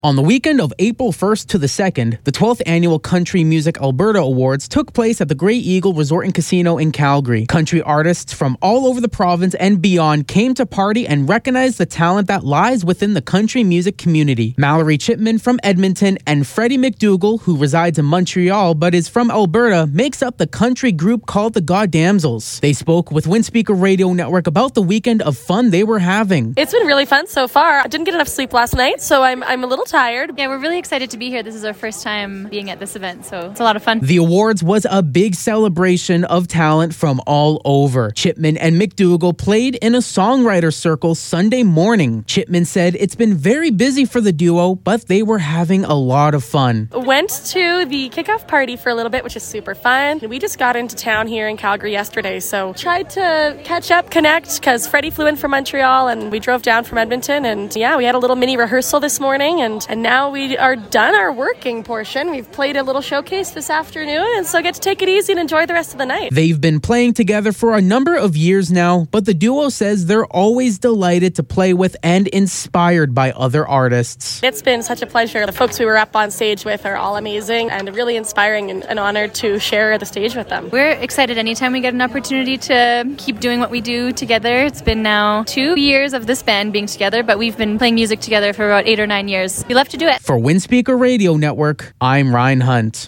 On the weekend of April 1st to the 2nd, the 12th Annual Country Music Alberta Awards took place at the Grey Eagle Resort and Casino in Calgary. Country artists from all over the province and beyond came to party and recognize the talent that lies within the country music community. Mallory Chipman from Edmonton and Freddie McDougall, who resides in Montreal but is from Alberta, makes up the country group called the Goddamsels. They spoke with Windspeaker Radio Network about the weekend of fun they were having. It's been really fun so far. I didn't get enough sleep last night, so I'm a little tired. Yeah, we're really excited to be here. This is our first time being at this event, so it's a lot of fun. The awards was a big celebration of talent from all over. Chipman and McDougall played in a songwriter circle Sunday morning. Chipman said it's been very busy for the duo, but they were having a lot of fun. Went to the kickoff party for a little bit, which is super fun. We just got into town here in Calgary yesterday, so tried to catch up, connect, because Freddie flew in from Montreal and we drove down from Edmonton, and yeah, we had a little mini rehearsal this morning, and now we are done our working portion. We've played a little showcase this afternoon, and so I get to take it easy and enjoy the rest of the night. They've been playing together for a number of years now, but the duo says they're always delighted to play with and inspired by other artists. It's been such a pleasure. The folks we were up on stage with are all amazing and really inspiring, and an honor to share the stage with them. We're excited anytime we get an opportunity to keep doing what we do together. It's been now 2 years of this band being together, but we've been playing music together for about 8 or 9 years. We love to do it. For Windspeaker Radio Network, I'm Ryan Hunt.